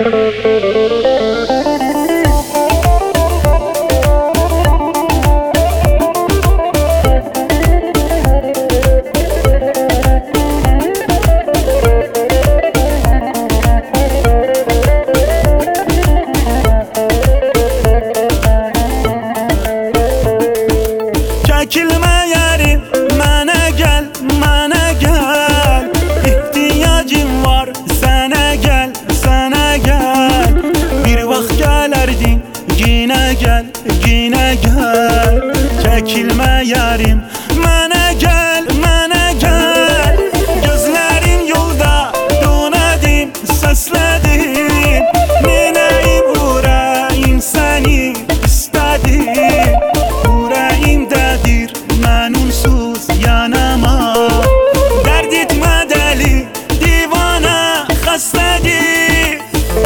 Çekilme yarim, mənə gəl, mənə gəl. İhtiyacım var, sənə gəl, sənə gəl. Bir vaxt gələrdin, yenə gəl, yenə gəl. Çəkilmə yarim, mənə gəl, mənə gəl. Gözlərin yolda donadım, səslədim. Nenəyim ürəyim səni istədim. Ürəyimdədir mən unsuz yanamam. Dərd etmə dəli, divana, xəstədir.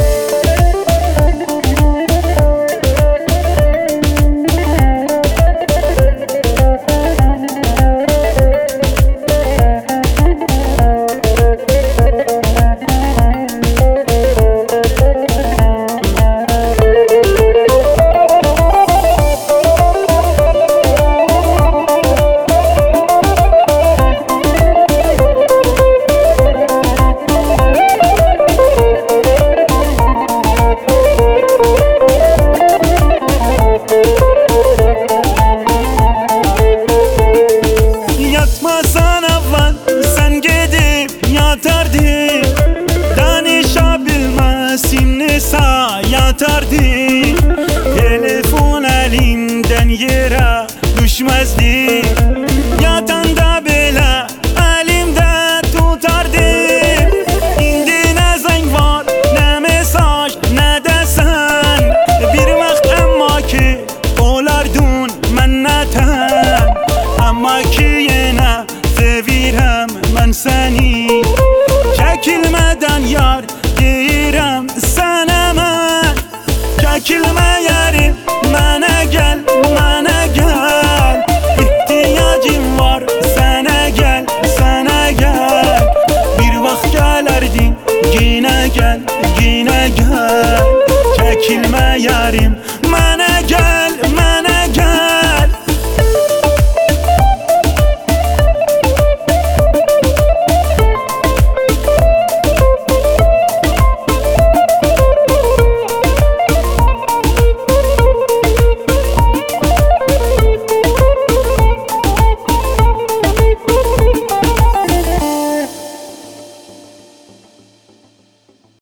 Yatmasan avval sen gidip yatardın. Danışa bilmezsin nesa yatardın. Telefon elinden yere düşmezdi. Yatanda bile elimde tutardın. İndi ne zeng var, ne mesaj, ne desen. Bir vaxt emma ki olardun menneten. Amma ki yenə sevirəm mən səni. Çəkilmədən yar deyirəm sənə mən. Çəkilmə yarim,